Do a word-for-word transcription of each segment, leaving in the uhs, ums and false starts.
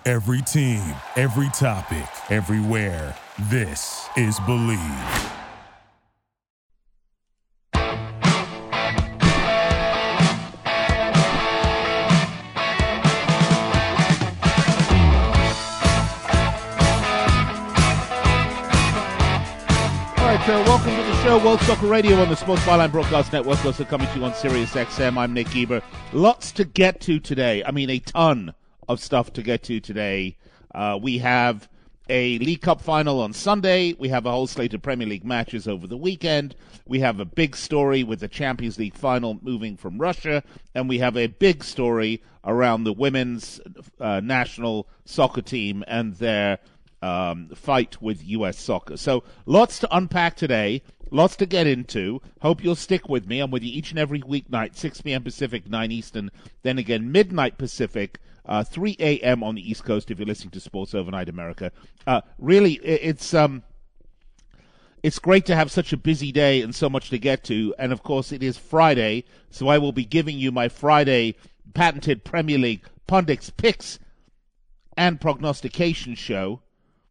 Every team, every topic, everywhere. This is Believe. So welcome to the show, World Soccer Radio on the Sports Byline Broadcast Network, also coming to you on Sirius X M. I'm Nick Geber. Lots to get to today. I mean, a ton of stuff to get to today. Uh, we have a League Cup final on Sunday. We have a whole slate of Premier League matches over the weekend. We have a big story with the Champions League final moving from Russia. And we have a big story around the women's uh, national soccer team and their Um, fight with U S soccer. So lots to unpack today, lots to get into. Hope you'll stick with me. I'm with you each and every weeknight, six p.m. Pacific, nine Eastern, then again midnight Pacific, uh, three a.m. on the East Coast if you're listening to Sports Overnight America. Uh, really, it's um, it's great to have such a busy day and so much to get to. And of course, it is Friday, so I will be giving you my Friday patented Premier League pundits, picks, and prognostication show,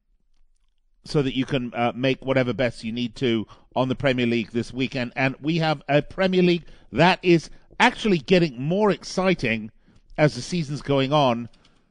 so that you can uh, make whatever bets you need to on the Premier League this weekend. And we have a Premier League that is actually getting more exciting as the season's going on.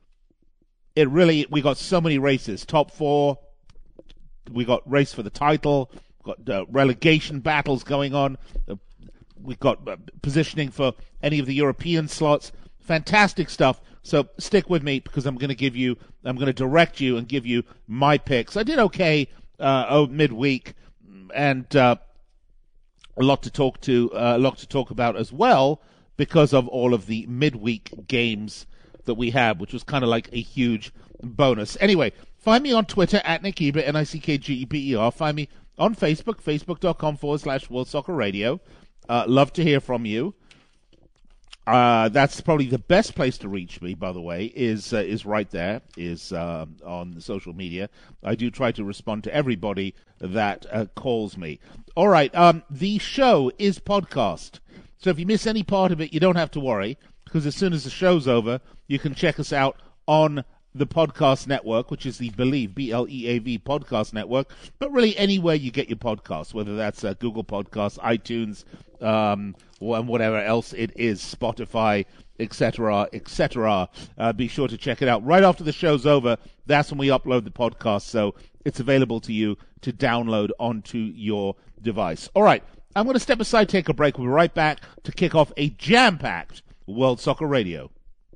It really, we got so many races. Top four, we got race for the title, got uh, relegation battles going on. Uh, we've got uh, positioning for any of the European slots. Fantastic stuff. So stick with me because I'm going to give you, I'm going to direct you and give you my picks. I did okay uh, oh, midweek, and uh, a lot to talk to, uh, a lot to talk about as well because of all of the midweek games that we have, which was kind of like a huge bonus. Anyway, find me on Twitter at Nick Geber, N I C K G E B E R. Find me on Facebook, facebook.com forward slash World Soccer Radio. Uh, love to hear from you. Uh, that's probably the best place to reach me, by the way, is uh, is right there, is uh, on social media. I do try to respond to everybody that uh, calls me. All right, um, the show is podcast. So if you miss any part of it, you don't have to worry, because as soon as the show's over, you can check us out on the podcast network, which is the Believe, B L E A V podcast network, but really anywhere you get your podcasts, whether that's uh, Google Podcasts, iTunes, um, and whatever else it is, Spotify, et cetera, et cetera. Uh, be sure to check it out. Right after the show's over, that's when we upload the podcast, so it's available to you to download onto your device. All right, I'm going to step aside, take a break. We'll be right back to kick off a jam-packed World Soccer Radio.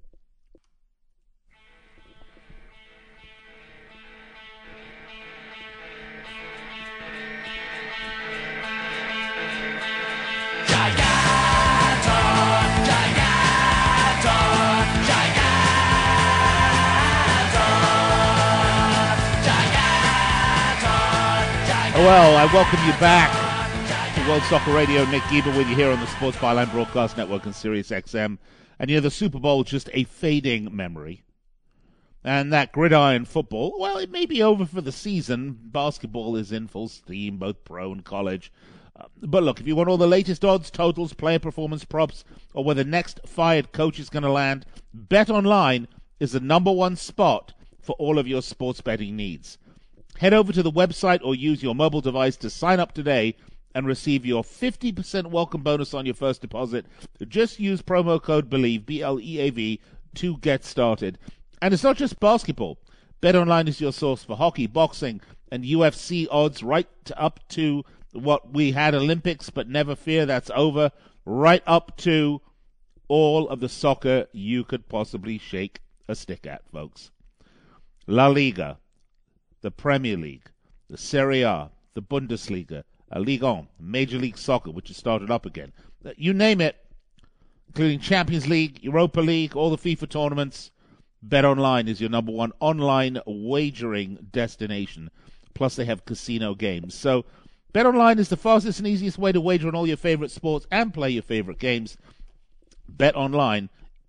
Well, I welcome you back to World Soccer Radio. Nick Geber with you here on the Sports Byline Broadcast Network and Sirius X M. And you know, the Super Bowl is just a fading memory. And that gridiron football, well, it may be over for the season. Basketball is in full steam, both pro and college. Uh, but look, if you want all the latest odds, totals, player performance props, or where the next fired coach is going to land, BetOnline is the number one spot for all of your sports betting needs. Head over to the website or use your mobile device to sign up today and receive your fifty percent welcome bonus on your first deposit. Just use promo code BELIEVE, B L E A V, to get started. And it's not just basketball. BetOnline is your source for hockey, boxing, and U F C odds right to up to what we had Olympics, but never fear, that's over. Right up to all of the soccer you could possibly shake a stick at, folks. La Liga, the Premier League, the Serie A, the Bundesliga, a Ligue one, Major League Soccer, which has started up again. You name it, including Champions League, Europa League, all the FIFA tournaments. BetOnline is your number one online wagering destination. Plus, they have casino games. So, BetOnline is the fastest and easiest way to wager on all your favorite sports and play your favorite games. BetOnline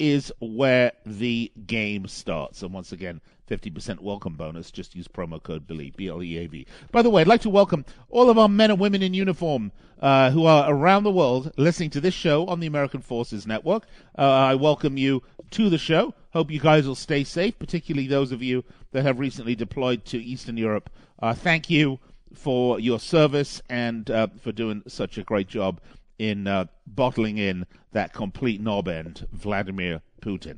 is where the game starts. And once again, fifty percent welcome bonus. Just use promo code BELIEVE, B L E A V. By the way, I'd like to welcome all of our men and women in uniform uh, who are around the world listening to this show on the American Forces Network. Uh, I welcome you to the show. Hope you guys will stay safe, particularly those of you that have recently deployed to Eastern Europe. Uh, thank you for your service and uh, for doing such a great job in uh, bottling in that complete knob end, Vladimir Putin.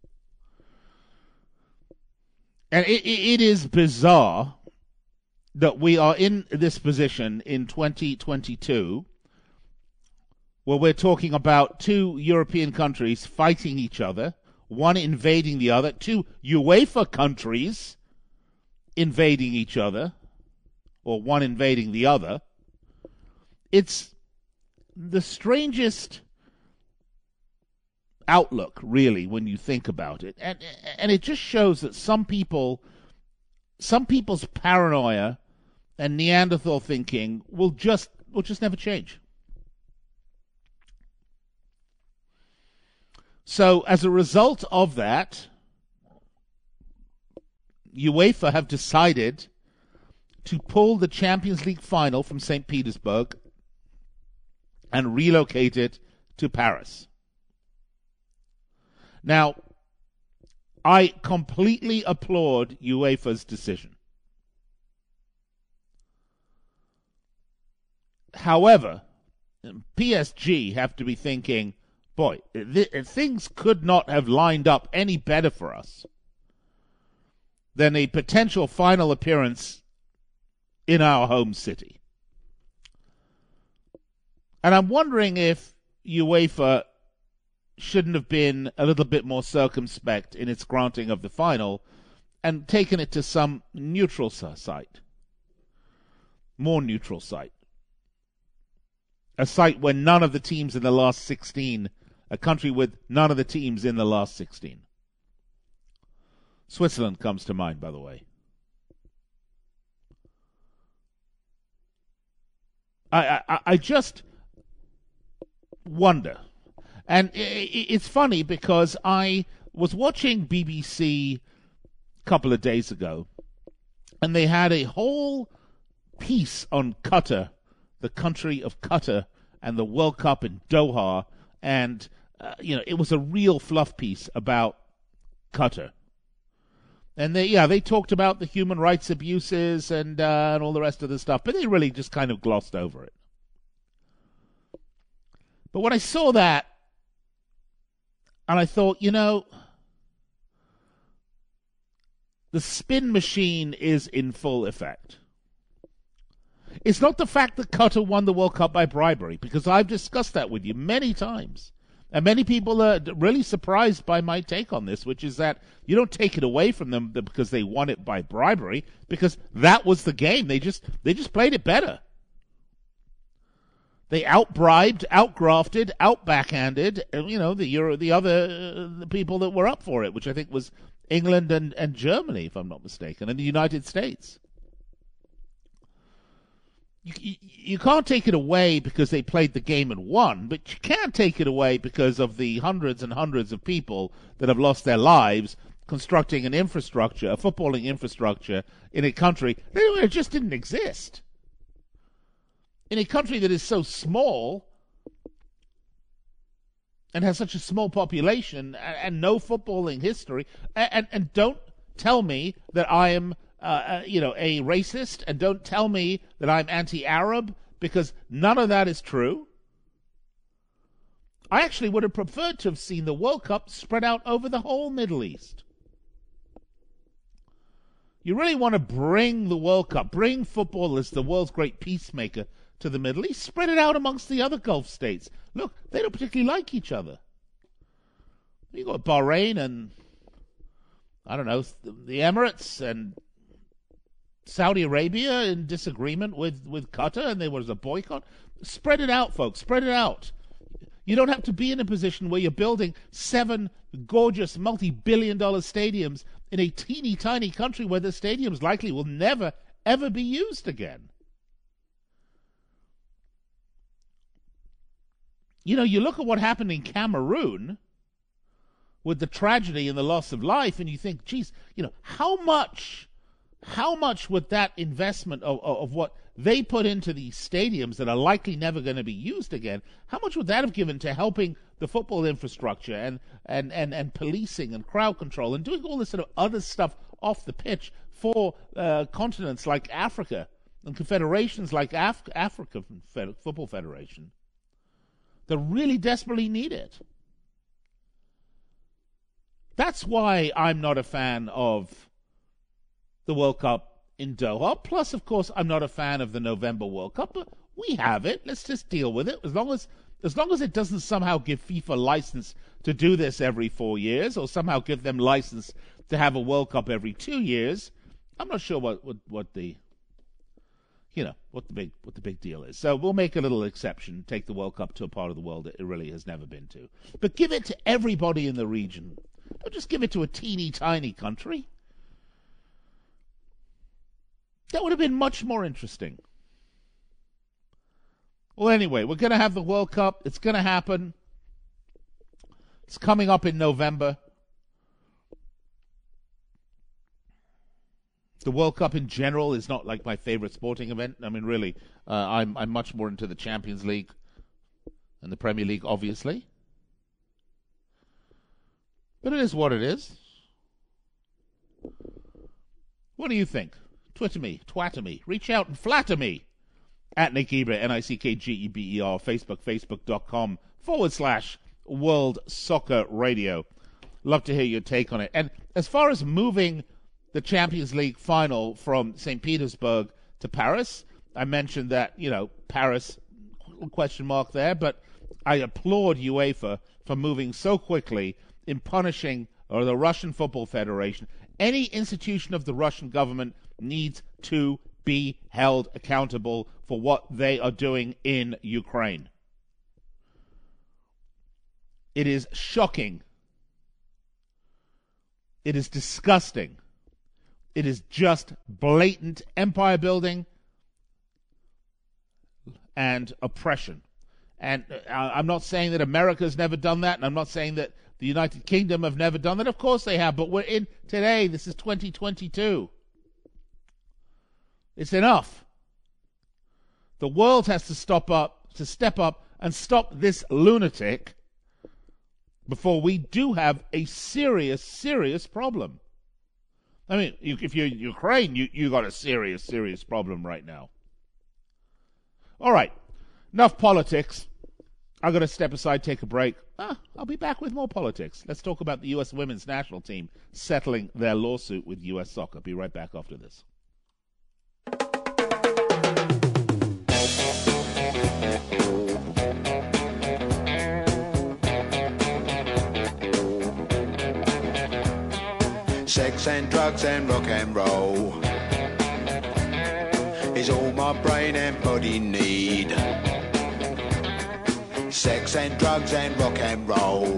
And it, it is bizarre that we are in this position in twenty twenty-two where we're talking about two European countries fighting each other, one invading the other, two UEFA countries invading each other, or one invading the other. It's the strangest outlook, really, when you think about it. And and it just shows that some people, some people's paranoia and Neanderthal thinking will just will just never change. So as a result of that, UEFA have decided to pull the Champions League final from Saint Petersburg and relocate it to Paris. Now, I completely applaud UEFA's decision. However, P S G have to be thinking, boy, th- things could not have lined up any better for us than a potential final appearance in our home city. And I'm wondering if UEFA shouldn't have been a little bit more circumspect in its granting of the final and taken it to some neutral site. More neutral site. A site where none of the teams in the last sixteen, a country with none of the teams in the last sixteen. Switzerland comes to mind, by the way. I, I, I just wonder. And it's funny because I was watching B B C a couple of days ago, and they had a whole piece on Qatar, the country of Qatar, and the World Cup in Doha, and uh, you know, it was a real fluff piece about Qatar. And they, yeah, they talked about the human rights abuses and uh, and all the rest of the stuff, but they really just kind of glossed over it. But when I saw that, and I thought, you know, the spin machine is in full effect. It's not the fact that Qatar won the World Cup by bribery, because I've discussed that with you many times. And many people are really surprised by my take on this, which is that you don't take it away from them because they won it by bribery, because that was the game. They just they just played it better. They out-bribed, out-grafted, out-backhanded, you know, the Euro, the other uh, the people that were up for it, which I think was England and, and Germany, if I'm not mistaken, and the United States. You, you, you can't take it away because they played the game and won, but you can take it away because of the hundreds and hundreds of people that have lost their lives constructing an infrastructure, a footballing infrastructure, in a country that just didn't exist. In a country that is so small and has such a small population and, and no footballing history, and, and, and don't tell me that I am, uh, uh, you know, a racist, and don't tell me that I'm anti-Arab, because none of that is true. I actually would have preferred to have seen the World Cup spread out over the whole Middle East. You really want to bring the World Cup, bring football as the world's great peacemaker to the Middle East, spread it out amongst the other Gulf states. Look, they don't particularly like each other. You've got Bahrain and, I don't know, the Emirates and Saudi Arabia in disagreement with, with Qatar, and there was a boycott. Spread it out, folks. Spread it out. You don't have to be in a position where you're building seven gorgeous multi-billion dollar stadiums in a teeny tiny country where the stadiums likely will never, ever be used again. You know, you look at what happened in Cameroon, with the tragedy and the loss of life, and you think, geez, you know, how much, how much would that investment of, of, of what they put into these stadiums that are likely never going to be used again, how much would that have given to helping the football infrastructure and, and, and, and policing and crowd control and doing all this sort of other stuff off the pitch for uh, continents like Africa and confederations like Af- Africa Fed- Football Federation that really desperately need it? That's why I'm not a fan of the World Cup in Doha. Plus, of course, I'm not a fan of the November World Cup, but we have it. Let's just deal with it. As long as as long as it doesn't somehow give FIFA license to do this every four years or somehow give them license to have a World Cup every two years, I'm not sure what, what, what the you know what the big what the big deal is. So we'll make a little exception, take the World Cup to a part of the world that it really has never been to. But give it to everybody in the region. Don't just give it to a teeny tiny country. That would have been much more interesting. Well, anyway, we're going to have the World Cup. It's going to happen. It's coming up in November. The World Cup in general is not like my favorite sporting event. I mean, really, uh, I'm I'm much more into the Champions League and the Premier League, obviously. But it is what it is. What do you think? Twitter me, twatter me, reach out and flatter me at Nick Geber, N I C K G E B E R, Facebook, facebook.com forward slash World Soccer Radio. Love to hear your take on it. And as far as moving the Champions League final from Saint Petersburg to Paris, I mentioned that, you know, Paris, question mark there, but I applaud UEFA for moving so quickly in punishing or the Russian Football Federation. Any institution of the Russian government needs to be held accountable for what they are doing in Ukraine. It is shocking. It is disgusting. It is just blatant empire building and oppression. And I'm not saying that America's never done that, and I'm not saying that the United Kingdom have never done that. Of course they have, but we're in today. This is twenty twenty-two. It's enough. The world has to stop up, to step up and stop this lunatic before we do have a serious, serious problem. I mean, you, if you're in Ukraine, you, you got a serious, serious problem right now. All right. Enough politics. I've got to step aside, take a break. Ah, I'll be back with more politics. Let's talk about the U S women's national team settling their lawsuit with U S Soccer. Be right back after this. Sex and drugs and rock and roll is all my brain and body need. Sex and drugs and rock and roll,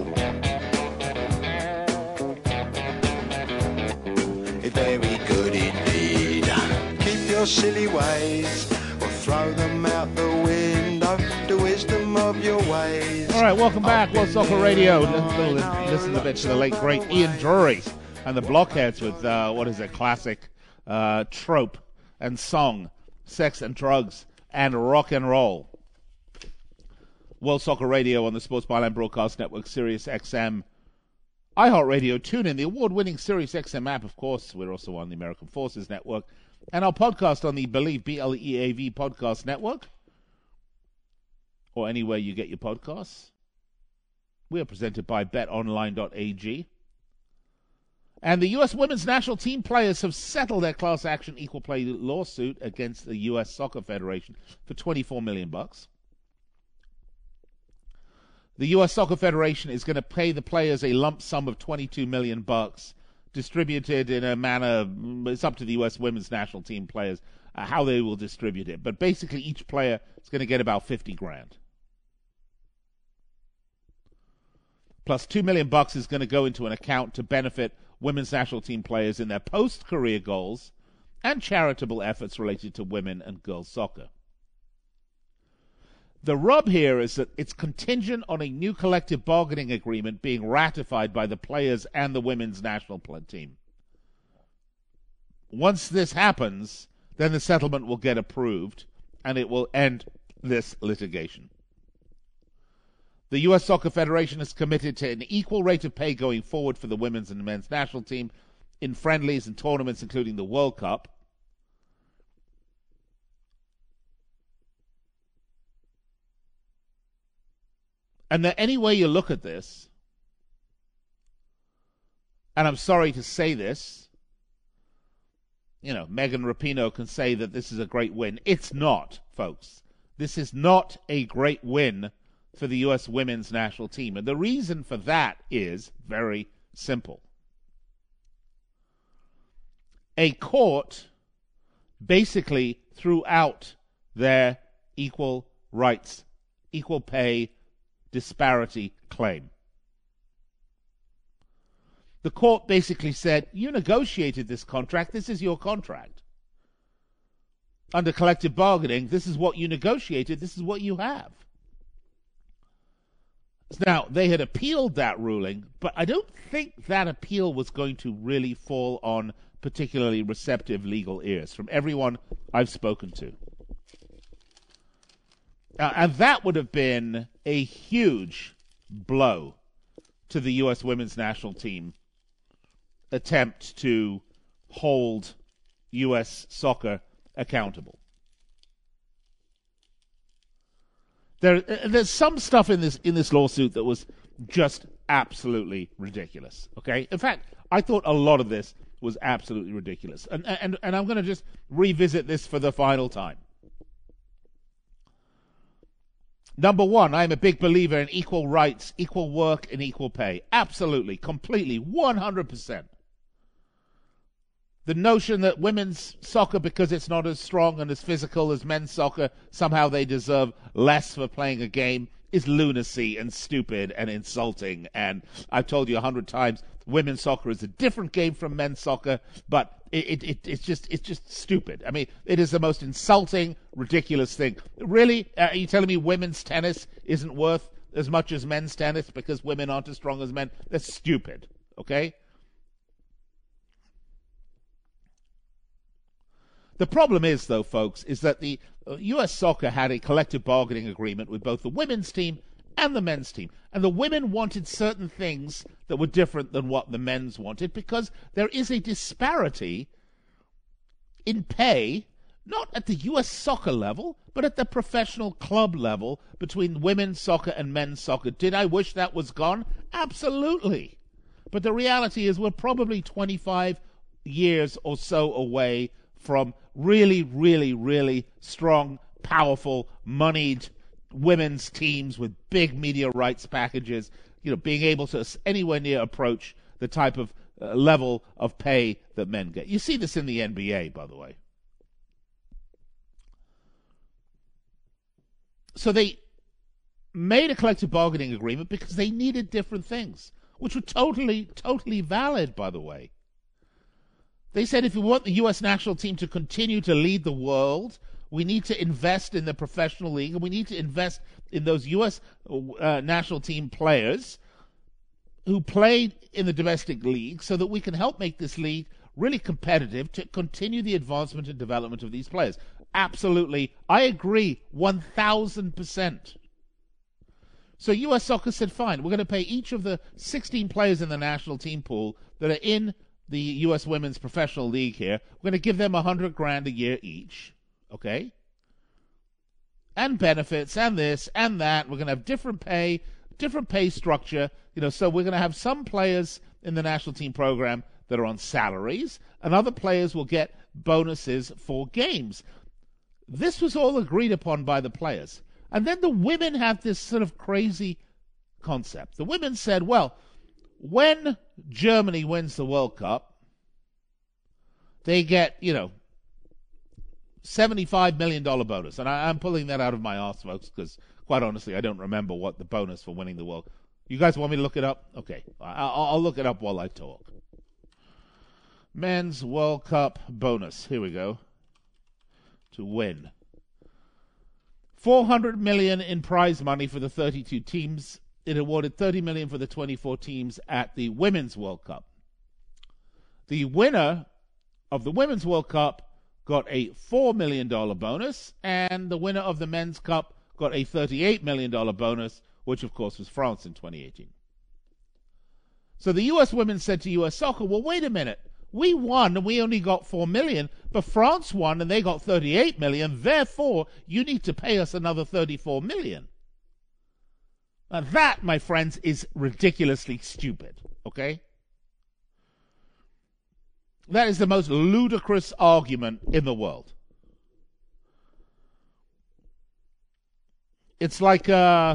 it's very good indeed. Keep your silly ways or throw them out the window, the wisdom of your ways. All right, welcome back. World Soccer Radio. Listen, listen a bit to the late, great Ian Drury and the Blockheads with, uh, what is a classic uh, trope and song, Sex and Drugs and Rock and Roll. World Soccer Radio on the Sports Byline Broadcast Network, Sirius X M, iHeartRadio, TuneIn, the award-winning Sirius X M app, of course. We're also on the American Forces Network, and our podcast on the Believe, B L E A V Podcast Network, or anywhere you get your podcasts. We are presented by bet online dot a g. And the U S women's national team players have settled their class action equal play lawsuit against the U S Soccer Federation for twenty-four million bucks. The U S Soccer Federation is going to pay the players a lump sum of twenty-two million bucks, distributed in a manner. It's up to the U S women's national team players uh, how they will distribute it. But basically, each player is going to get about fifty grand. Plus, two million bucks is going to go into an account to benefit women's national team players in their post-career goals and charitable efforts related to women and girls soccer. The rub here is that it's contingent on a new collective bargaining agreement being ratified by the players and the women's national team. Once this happens, then the settlement will get approved, and it will end this litigation. The U S Soccer Federation is committed to an equal rate of pay going forward for the women's and men's national team in friendlies and tournaments, including the World Cup. And that any way you look at this, and I'm sorry to say this, you know, Megan Rapinoe can say that this is a great win. It's not, folks. This is not a great win for the U S women's national team. And the reason for that is very simple. A court basically threw out their equal rights, equal pay disparity claim. The court basically said, you negotiated this contract, this is your contract. Under collective bargaining, this is what you negotiated, this is what you have. Now, they had appealed that ruling, but I don't think that appeal was going to really fall on particularly receptive legal ears from everyone I've spoken to. Uh, and that would have been a huge blow to the U S women's national team attempt to hold U S soccer accountable. There, there's some stuff in this in this lawsuit that was just absolutely ridiculous. Okay, in fact, I thought a lot of this was absolutely ridiculous, and and and I'm going to just revisit this for the final time. Number one, I'm a big believer in equal rights, equal work, and equal pay. Absolutely, completely, one hundred percent. The notion that women's soccer, because it's not as strong and as physical as men's soccer, somehow they deserve less for playing a game is lunacy and stupid and insulting. And I've told you a hundred times, women's soccer is a different game from men's soccer, but it, it, it's just it's just stupid. I mean, it is the most insulting, ridiculous thing. Really? Uh, are you telling me women's tennis isn't worth as much as men's tennis because women aren't as strong as men? That's stupid, okay? The problem is, though, folks, is that the U S Soccer had a collective bargaining agreement with both the women's team and the men's team. And the women wanted certain things that were different than what the men's wanted because there is a disparity in pay, not at the U S Soccer level, but at the professional club level between women's soccer and men's soccer. Did I wish that was gone? Absolutely. But the reality is we're probably twenty-five years or so away from really, really, really strong, powerful, moneyed women's teams with big media rights packages, you know, being able to anywhere near approach the type of uh, level of pay that men get. You see this in the N B A, by the way. So they made a collective bargaining agreement because they needed different things, which were totally, totally valid, by the way. They said if we want the U S national team to continue to lead the world, we need to invest in the professional league, and we need to invest in those U S uh, national team players who played in the domestic league so that we can help make this league really competitive to continue the advancement and development of these players. Absolutely. I agree one thousand percent. So U S Soccer said, fine, we're going to pay each of the sixteen players in the national team pool that are in the U S Women's Professional League here, we're going to give them a hundred grand a year each, okay? And benefits, and this, and that. We're going to have different pay, different pay structure, you know, so we're going to have some players in the national team program that are on salaries, and other players will get bonuses for games. This was all agreed upon by the players. And then the women have this sort of crazy concept. The women said, well, when Germany wins the World Cup, they get, you know, seventy-five million dollars bonus. And I, I'm pulling that out of my arse, folks, because quite honestly, I don't remember what the bonus for winning the World Cup. You guys want me to look it up? Okay, I'll, I'll look it up while I talk. Men's World Cup bonus. Here we go. To win. four hundred million dollars in prize money for the thirty-two teams. It awarded thirty million dollars for the twenty-four teams at the Women's World Cup. The winner of the Women's World Cup got a four million dollars bonus, and the winner of the Men's Cup got a thirty-eight million dollars bonus, which of course was France in twenty eighteen. So the U S women said to U S Soccer, well, wait a minute. We won and we only got four million dollars, but France won and they got thirty-eight million dollars. Therefore, you need to pay us another thirty-four million dollars. Now that, my friends, is ridiculously stupid, okay? That is the most ludicrous argument in the world. It's like, uh,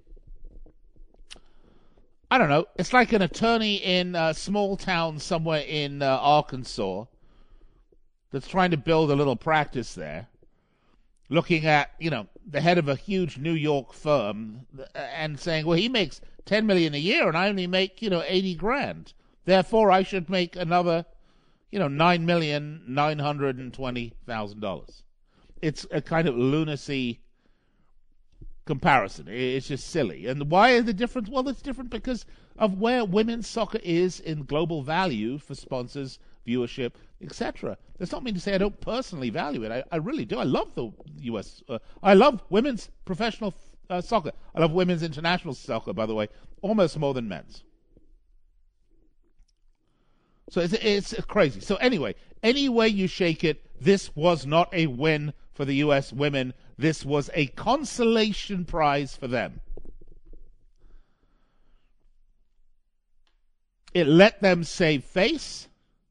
I don't know, it's like an attorney in a small town somewhere in uh, Arkansas that's trying to build a little practice there, looking at, you know, the head of a huge New York firm and saying, well, he makes ten million dollars a year and I only make, you know, eighty grand. Therefore, I should make another, you know, nine million nine hundred twenty thousand dollars. It's a kind of lunacy comparison. It's just silly. And why is the difference? Well, it's different because of where women's soccer is in global value for sponsors, viewership, et cetera. That's not mean to say I don't personally value it. I, I really do. I love the U S. Uh, I love women's professional uh, soccer. I love women's international soccer, by the way, almost more than men's. So it's, it's crazy. So anyway, any way you shake it, this was not a win for the U S women. This was a consolation prize for them. It let them save face.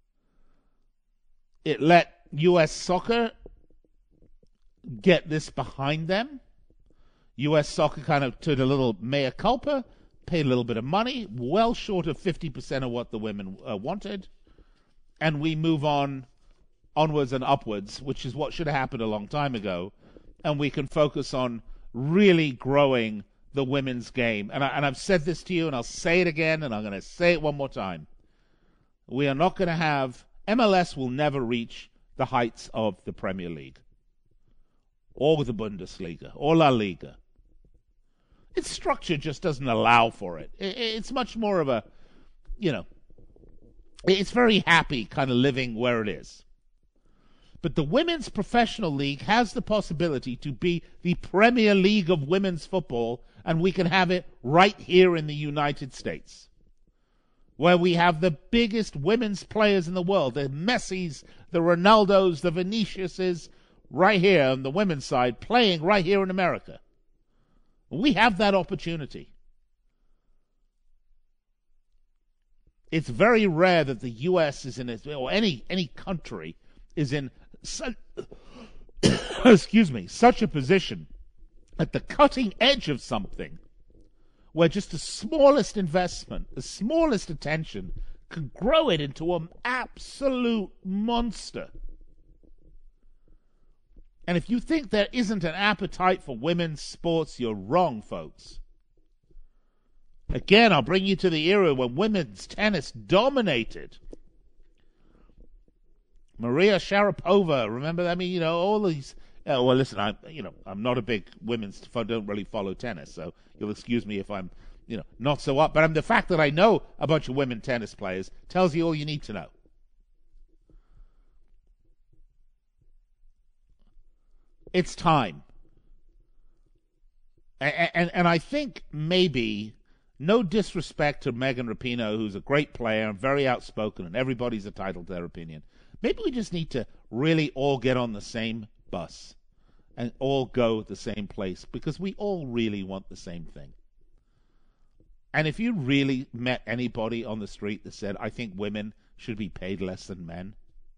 It let U S Soccer get this behind them. U S Soccer kind of took a little mea culpa, paid a little bit of money, well short of fifty percent of what the women uh, wanted, and we move on, onwards and upwards, which is what should have happened a long time ago, and we can focus on really growing the women's game. And, I, and I've said this to you, and I'll say it again, and I'm going to say it one more time. We are not going to have, M L S will never reach the heights of the Premier League, or the Bundesliga, or La Liga. Its structure just doesn't allow for it. It's much more of a, you know, it's very happy kind of living where it is. But the Women's Professional League has the possibility to be the Premier League of women's football, and we can have it right here in the United States, where we have the biggest women's players in the world, the Messis, the Ronaldos, the Viniciuses, right here on the women's side, playing right here in America. We have that opportunity. It's very rare that the U S is in it, or any any country is in such, excuse me, such a position at the cutting edge of something where just the smallest investment, the smallest attention can grow it into an absolute monster. And if you think there isn't an appetite for women's sports, you're wrong, folks. Again, I'll bring you to the era when women's tennis dominated. Maria Sharapova, remember that? I mean, you know, all these. Uh, well, listen, I, you know, I'm not a big women's. I don't really follow tennis, so you'll excuse me if I'm, you know, not so up. But I'm, the fact that I know a bunch of women tennis players tells you all you need to know. It's time. And, and, and I think maybe, no disrespect to Megan Rapinoe, who's a great player and very outspoken, and everybody's entitled to their opinion. Maybe we just need to really all get on the same bus and all go the same place, because we all really want the same thing. And if you really met anybody on the street that said, I think women should be paid less than men,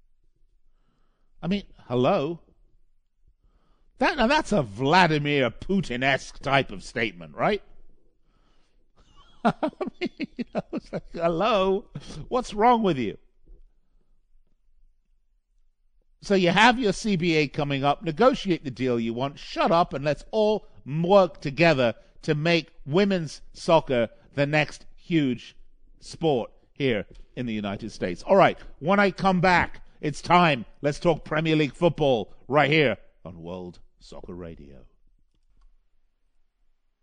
I mean, hello? That, now that's a Vladimir Putin-esque type of statement, right? I mean, you know, it's like, hello? What's wrong with you? So you have your C B A coming up, negotiate the deal you want, shut up, and let's all work together to make women's soccer the next huge sport here in the United States. All right, when I come back, it's time. Let's talk Premier League football right here on World Soccer Radio.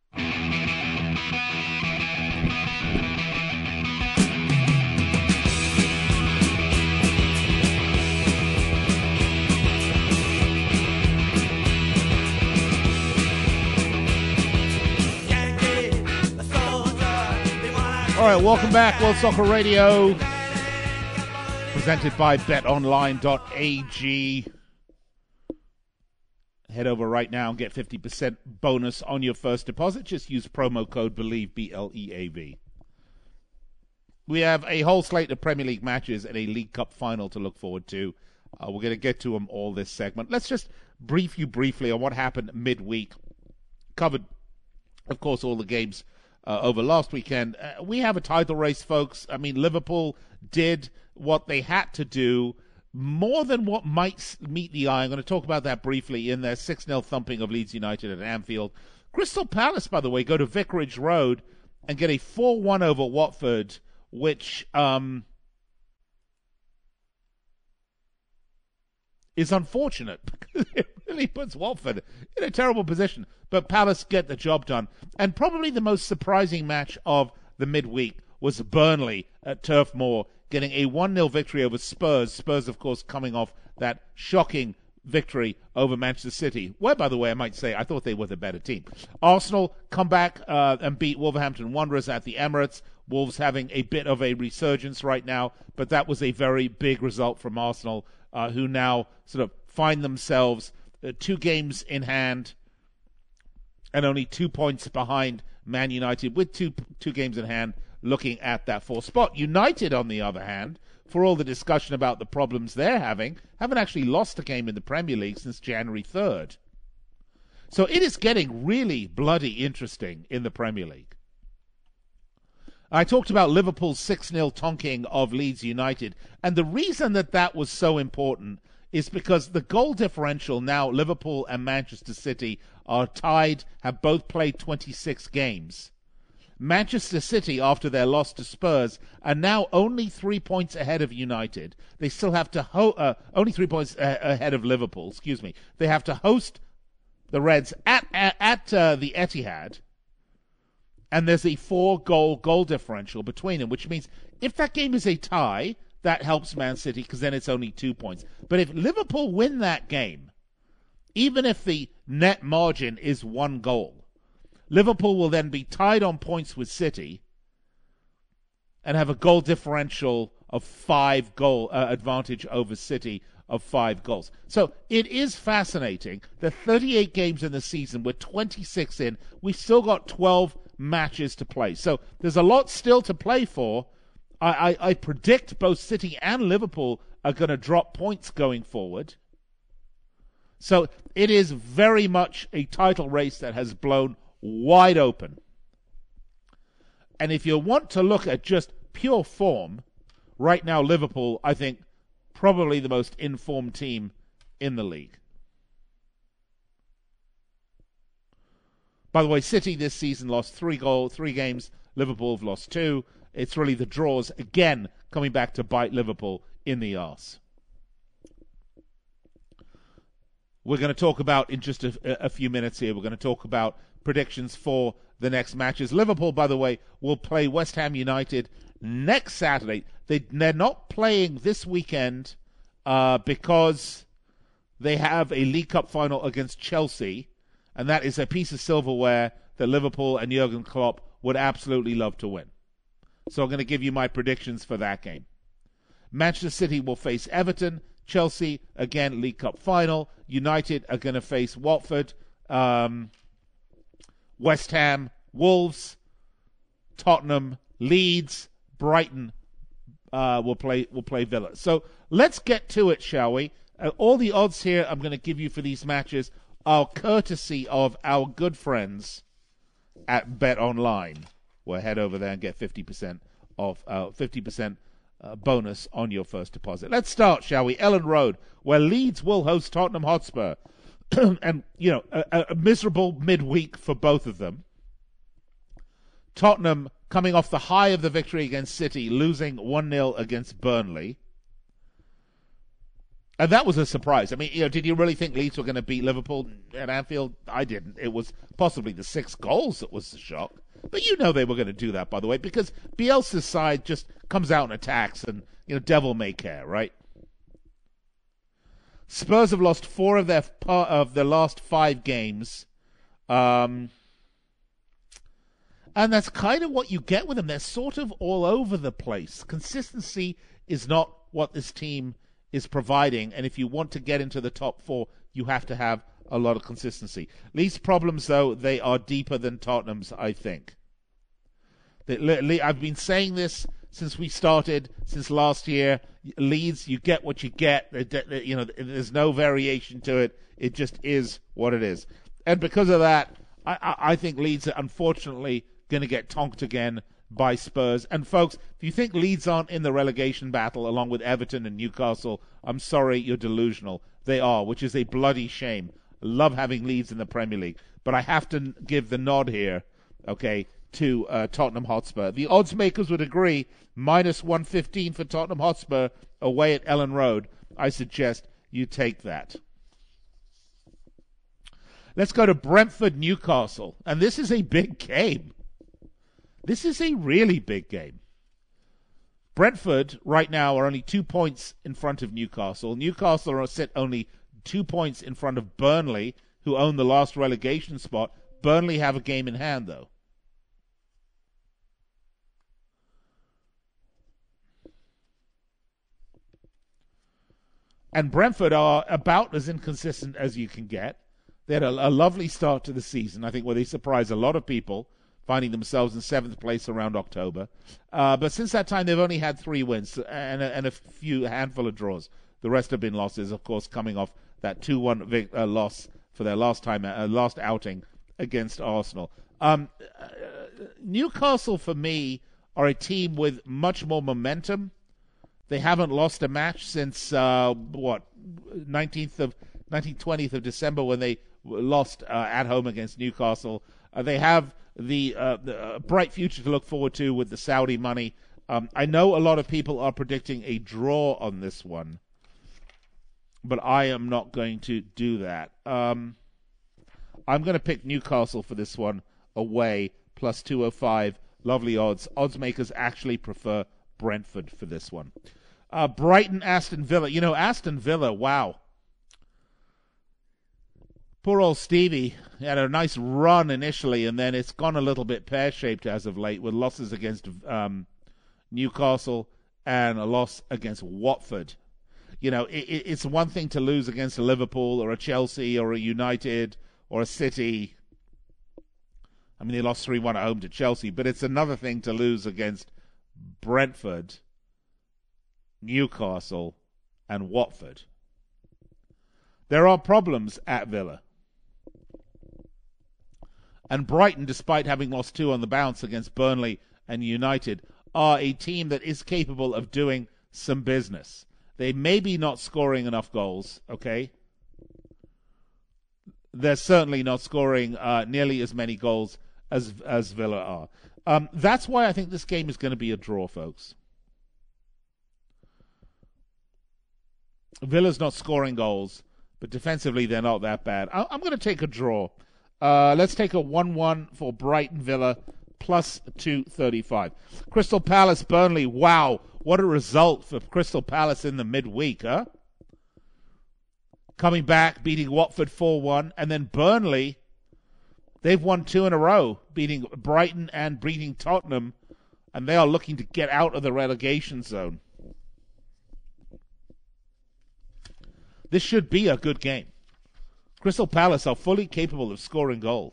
All right, welcome back. World Soccer Radio, presented by bet online dot a g. Head over right now and get fifty percent bonus on your first deposit. Just use promo code BELIEVE, B L E A V. We have a whole slate of Premier League matches and a League Cup final to look forward to. Uh, we're going to get to them all this segment. Let's just brief you briefly on what happened midweek. Covered, of course, all the games Uh, over last weekend. Uh, we have a title race, folks. I mean, Liverpool did what they had to do, more than what might meet the eye. I'm going to talk about that briefly in their six nil thumping of Leeds United at Anfield. Crystal Palace, by the way, go to Vicarage Road and get a four one over Watford, which um, is unfortunate because it really puts Watford in a terrible position. But Palace get the job done. And probably the most surprising match of the midweek was Burnley at Turf Moor getting a one nil victory over Spurs. Spurs, of course, coming off that shocking victory over Manchester City, where, by the way, I might say, I thought they were the better team. Arsenal come back uh, and beat Wolverhampton Wanderers at the Emirates. Wolves having a bit of a resurgence right now, but that was a very big result from Arsenal, uh, who now sort of find themselves uh, two games in hand and only two points behind Man United with two two games in hand looking at that fourth spot. United, on the other hand, for all the discussion about the problems they're having, haven't actually lost a game in the Premier League since January third. So it is getting really bloody interesting in the Premier League. I talked about Liverpool's six nil tonking of Leeds United, and the reason that that was so important is because the goal differential now, Liverpool and Manchester City are tied, have both played twenty-six games. Manchester City, after their loss to Spurs, are now only three points ahead of United. They still have to ho- uh, only three points uh, ahead of Liverpool. Excuse me. They have to host the Reds at at, at uh, the Etihad, and there's a four-goal goal differential between them, which means if that game is a tie, that helps Man City because then it's only two points. But if Liverpool win that game, even if the net margin is one goal, Liverpool will then be tied on points with City and have a goal differential of five goal uh, advantage over City of five goals. So it is fascinating. The thirty-eight games in the season, we're twenty-six in. We've still got twelve matches to play. So there's a lot still to play for. I, I, I predict both City and Liverpool are going to drop points going forward. So it is very much a title race that has blown wide open. And if you want to look at just pure form, right now Liverpool, I think, probably the most informed team in the league. By the way, City this season lost three goals, three games. Liverpool have lost two. It's really the draws, again, coming back to bite Liverpool in the arse. We're going to talk about, in just a, a few minutes here, we're going to talk about predictions for the next matches. Liverpool, by the way, will play West Ham United next Saturday. They, they're not playing this weekend uh, because they have a League Cup final against Chelsea, and that is a piece of silverware that Liverpool and Jurgen Klopp would absolutely love to win. So I'm going to give you my predictions for that game. Manchester City will face Everton. Chelsea, again, League Cup final. United are going to face Watford. Um, West Ham, Wolves, Tottenham, Leeds, Brighton uh, will play will play Villa. So let's get to it, shall we? Uh, all the odds here I'm going to give you for these matches are courtesy of our good friends at Bet Online. Well, head over there and get fifty percent off, uh, fifty percent uh, bonus on your first deposit. Let's start, shall we? Ellen Road, where Leeds will host Tottenham Hotspur. And, you know, a, a miserable midweek for both of them. Tottenham coming off the high of the victory against City, losing one nil against Burnley. And that was a surprise. I mean, you know, did you really think Leeds were going to beat Liverpool at Anfield? I didn't. It was possibly the six goals that was the shock. But you know they were going to do that, by the way, because Bielsa's side just comes out and attacks, and, you know, devil may care, right? Spurs have lost four of their of their last five games. Um, and that's kind of what you get with them. They're sort of all over the place. Consistency is not what this team is providing, and if you want to get into the top four, you have to have a lot of consistency. Leeds' problems, though, they are deeper than Tottenham's, I think. They, I've been saying this since we started, since last year. Leeds, you get what you get. You know, there's no variation to it. It just is what it is. And because of that, I, I think Leeds are unfortunately going to get tonked again by Spurs. And folks, if you think Leeds aren't in the relegation battle along with Everton and Newcastle, I'm sorry, you're delusional. They are, which is a bloody shame. Love having Leeds in the Premier League. But I have to give the nod here, okay, to uh, Tottenham Hotspur. The odds makers would agree, minus one fifteen for Tottenham Hotspur away at Ellen Road. I suggest you take that. Let's go to Brentford Newcastle. And this is a big game. This is a really big game. Brentford right now are only two points in front of Newcastle. Newcastle are set only two points in front of Burnley, who own the last relegation spot. Burnley have a game in hand, though. And Brentford are about as inconsistent as you can get. They had a, a lovely start to the season, I think, where they surprised a lot of people, finding themselves in seventh place around October. Uh, but since that time, they've only had three wins and a, and a few a handful of draws. The rest have been losses, of course, coming off that two one vic- uh, loss for their last time, uh, last outing against Arsenal. Um, uh, Newcastle, for me, are a team with much more momentum. They haven't lost a match since uh, what nineteenth of nineteenth twentieth of December when they lost uh, at home against Newcastle. Uh, they have the, uh, the uh, bright future to look forward to with the Saudi money. Um, I know a lot of people are predicting a draw on this one, but I am not going to do that. Um, I'm going to pick Newcastle for this one away, plus two oh five. Lovely odds. Odds makers actually prefer Brentford for this one. Uh, Brighton, Aston Villa. You know, Aston Villa, wow. Poor old Stevie had a nice run initially, and then it's gone a little bit pear-shaped as of late with losses against um, Newcastle and a loss against Watford. You know, it, it's one thing to lose against a Liverpool or a Chelsea or a United or a City. I mean, they lost three one at home to Chelsea, but it's another thing to lose against Brentford, Newcastle, and Watford. There are problems at Villa. And Brighton, despite having lost two on the bounce against Burnley and United, are a team that is capable of doing some business. They may be not scoring enough goals, okay? They're certainly not scoring uh, nearly as many goals as as Villa are. Um, that's why I think this game is going to be a draw, folks. Villa's not scoring goals, but defensively they're not that bad. I- I'm going to take a draw. Uh, let's take a one one for Brighton Villa, plus two thirty-five. Crystal Palace Burnley, wow, what a result for Crystal Palace in the midweek, huh? Coming back, beating Watford four one, and then Burnley, they've won two in a row, beating Brighton and beating Tottenham, and they are looking to get out of the relegation zone. This should be a good game. Crystal Palace are fully capable of scoring goals.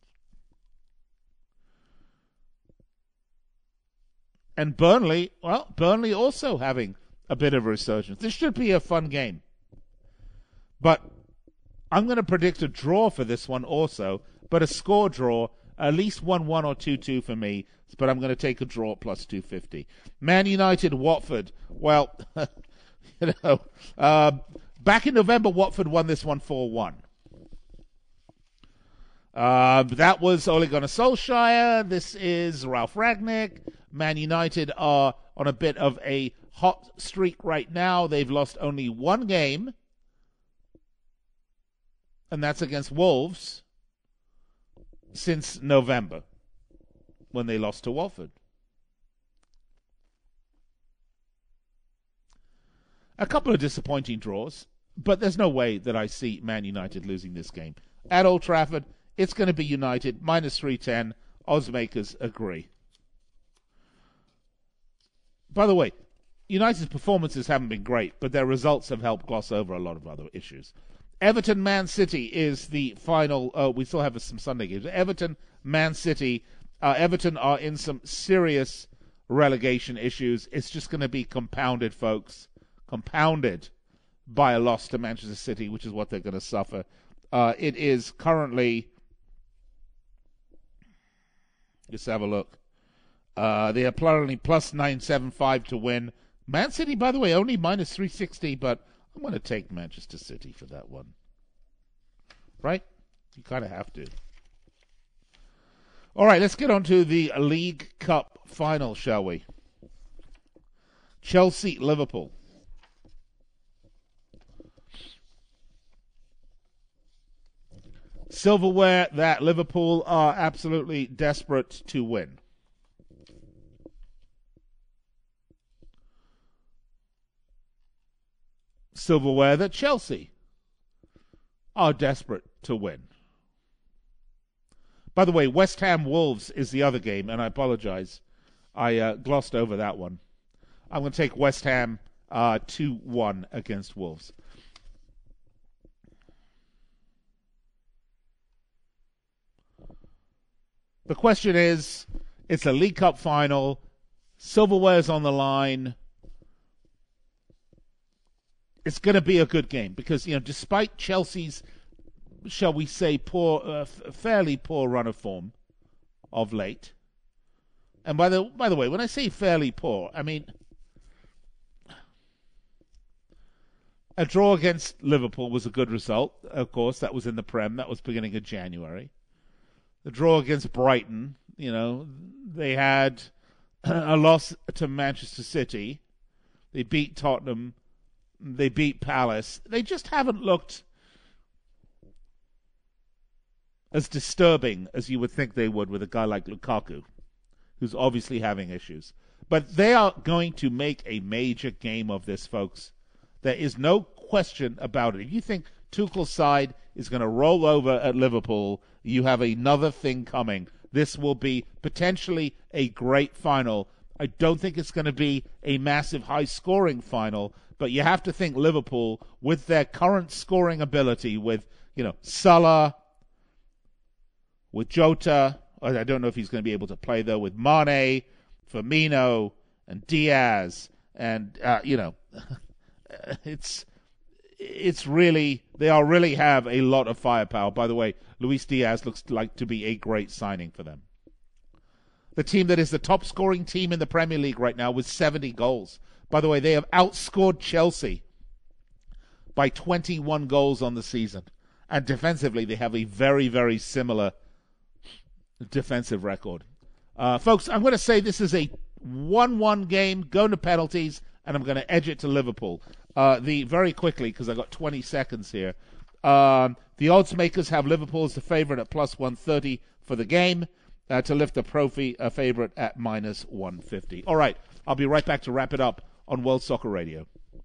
And Burnley, well, Burnley also having a bit of a resurgence. This should be a fun game. But I'm going to predict a draw for this one also, but a score draw, at least one one or two two for me, but I'm going to take a draw at plus two fifty. Man United, Watford. Well, you know, uh, back in November, Watford won this one four one. Uh, that was Ole Gunnar Solskjaer. This is Ralph Rangnick. Man United are on a bit of a hot streak right now. They've lost only one game, and that's against Wolves, since November, when they lost to Watford. A couple of disappointing draws, but there's no way that I see Man United losing this game. At Old Trafford, it's going to be United, minus three ten. Oddsmakers agree. By the way, United's performances haven't been great, but their results have helped gloss over a lot of other issues. Everton, Man City is the final. Oh, we still have some Sunday games. Everton, Man City. Uh, Everton are in some serious relegation issues. It's just going to be compounded, folks. Compounded by a loss to Manchester City, which is what they're going to suffer. Uh, it is currently. Let's have a look. Uh, they are only plus nine seventy-five to win. Man City, by the way, only minus three sixty, but I'm going to take Manchester City for that one. Right? You kind of have to. All right, let's get on to the League Cup final, shall we? Chelsea, Liverpool. Silverware that Liverpool are absolutely desperate to win. Silverware that Chelsea are desperate to win. By the way, West Ham Wolves is the other game, and I apologize. I uh, glossed over that one. I'm going to take West Ham uh, two one against Wolves. The question is, it's a League Cup final. Silverware's on the line. It's going to be a good game because, you know, despite Chelsea's, shall we say, poor, uh, f- fairly poor run of form of late. And by the by the way, when I say fairly poor, I mean a draw against Liverpool was a good result. Of course, that was in the Prem. That was beginning of January. The draw against Brighton, you know, they had a loss to Manchester City. They beat Tottenham. They beat Palace. They just haven't looked as disturbing as you would think they would with a guy like Lukaku, who's obviously having issues. But they are going to make a major game of this, folks. There is no question about it. If you think Tuchel's side is going to roll over at Liverpool, you have another thing coming. This will be potentially a great final. I don't think it's going to be a massive high-scoring final, but you have to think Liverpool, with their current scoring ability, with, you know, Salah, with Jota, I don't know if he's going to be able to play, though, with Mane, Firmino, and Diaz, and, uh, you know, it's... It's really, they are really have a lot of firepower. By the way, Luis Diaz looks like to be a great signing for them. The team that is the top scoring team in the Premier League right now with seventy goals. By the way, they have outscored Chelsea by twenty-one goals on the season. And defensively, they have a very, very similar defensive record. Uh, folks, I'm going to say this is a one one game, going to penalties, and I'm going to edge it to Liverpool. Uh, the very quickly, because I got twenty seconds here. Um, the odds makers have Liverpool as the favorite at plus one thirty for the game, uh, to lift the Profi a favorite at minus one fifty. All right, I'll be right back to wrap it up on World Soccer Radio.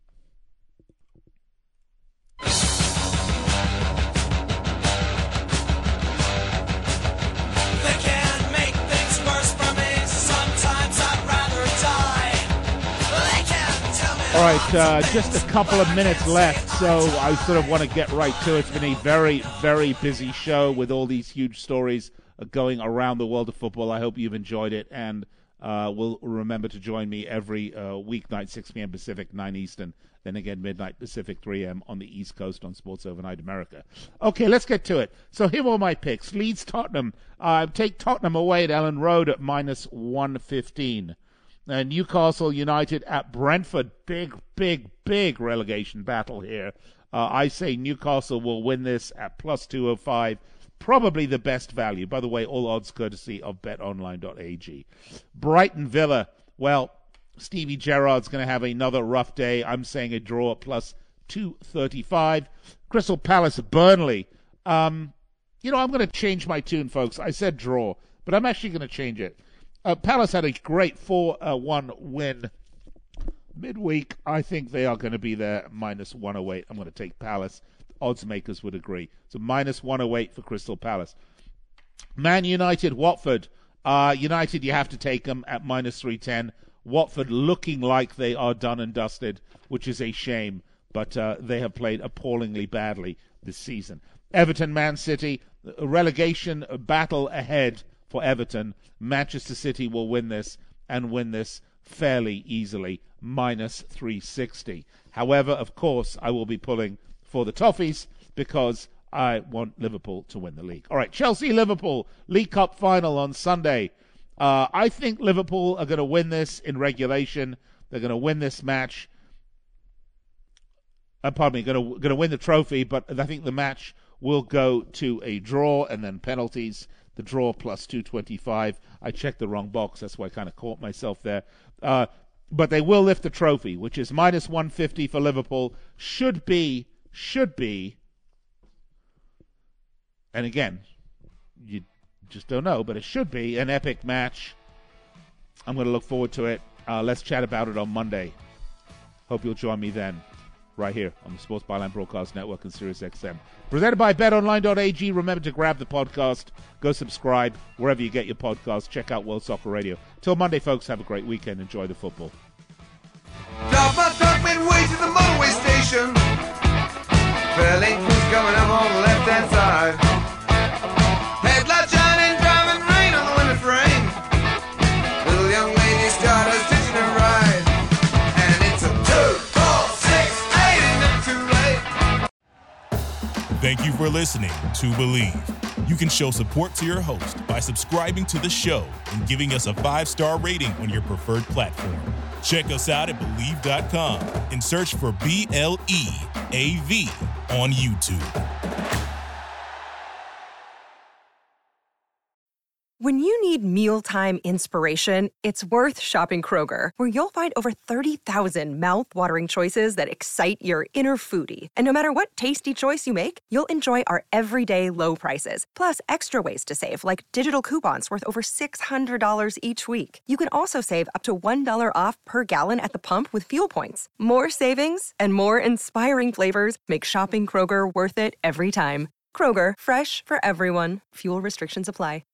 All right, uh, just a couple of minutes left, so I sort of want to get right to it. It's been a very, very busy show with all these huge stories going around the world of football. I hope you've enjoyed it, and uh, will remember to join me every uh, weeknight, six p.m. Pacific, nine Eastern, then again midnight Pacific, three a.m. on the East Coast on Sports Overnight America. Okay, let's get to it. So here are my picks. Leeds, Tottenham. Uh, take Tottenham away at Ellen Road at minus one fifteen. Uh, Newcastle United at Brentford. Big, big, big relegation battle here. Uh, I say Newcastle will win this at plus two oh five. Probably the best value. By the way, all odds courtesy of bet online dot a g. Brighton Villa. Well, Stevie Gerrard's going to have another rough day. I'm saying a draw at plus two thirty-five. Crystal Palace, Burnley. Um, you know, I'm going to change my tune, folks. I said draw, but I'm actually going to change it. Uh, Palace had a great four one win midweek. I think they are going to be there minus one oh eight. I'm going to take Palace. Odds makers would agree. So minus one oh eight for Crystal Palace. Man United, Watford. Uh, United, you have to take them at minus three ten. Watford looking like they are done and dusted, which is a shame, but uh, they have played appallingly badly this season. Everton, Man City, relegation battle ahead for Everton. Manchester City will win this and win this fairly easily, minus three sixty. However, of course, I will be pulling for the Toffees because I want Liverpool to win the league. All right, Chelsea-Liverpool, League Cup final on Sunday. Uh, I think Liverpool are going to win this in regulation. They're going to win this match. Uh, pardon me, going to going to win the trophy, but I think the match will go to a draw and then penalties. The draw plus two twenty-five. I checked the wrong box. That's why I kind of caught myself there. Uh, but they will lift the trophy, which is minus one fifty for Liverpool. Should be, should be, and again, you just don't know, but it should be an epic match. I'm going to look forward to it. Uh, let's chat about it on Monday. Hope you'll join me then, right here on the Sports Byline Broadcast Network and Sirius X M. Presented by bet online dot a g. Remember to grab the podcast. Go subscribe wherever you get your podcasts. Check out World Soccer Radio. Till Monday, folks, have a great weekend. Enjoy the football. Drop my truck midway to the motorway station. Fairlane crews coming up on the left-hand side. Headlight shining, driving rain on the window frame. Little young lady started stitching her ride. And it's a two, four, six, eight, and never too late. Thank you for listening to Believe. You can show support to your host by subscribing to the show and giving us a five-star rating on your preferred platform. Check us out at Believe dot com and search for B L E A V on YouTube. When you need mealtime inspiration, it's worth shopping Kroger, where you'll find over thirty thousand mouth-watering choices that excite your inner foodie. And no matter what tasty choice you make, you'll enjoy our everyday low prices, plus extra ways to save, like digital coupons worth over six hundred dollars each week. You can also save up to one dollar off per gallon at the pump with fuel points. More savings and more inspiring flavors make shopping Kroger worth it every time. Kroger, fresh for everyone. Fuel restrictions apply.